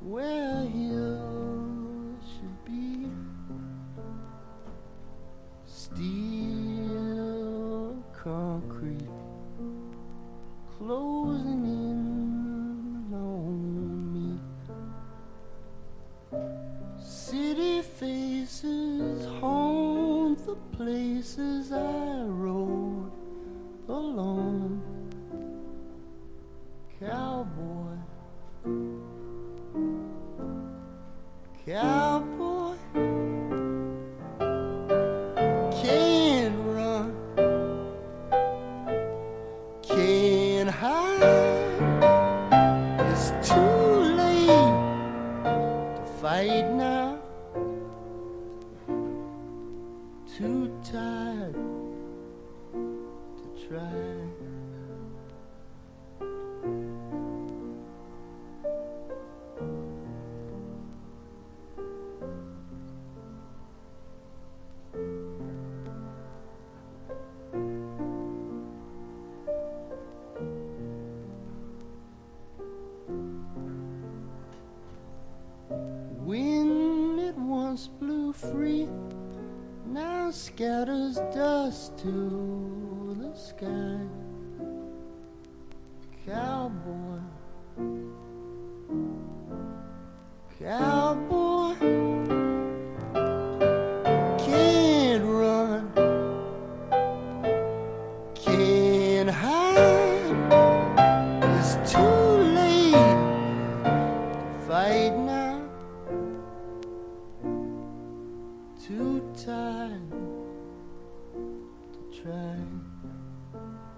where hills should be, steel concrete closing in on me. City faces haunt the places I rode alone. Cowboy, cowboy, can't run, can't hide. It's too late to fight now, too tired to try. Wind it once blew free, now scatters dust to the sky. Cowboy, cowboy, can't run, can't hide. It's too late to fight now, too tired to try.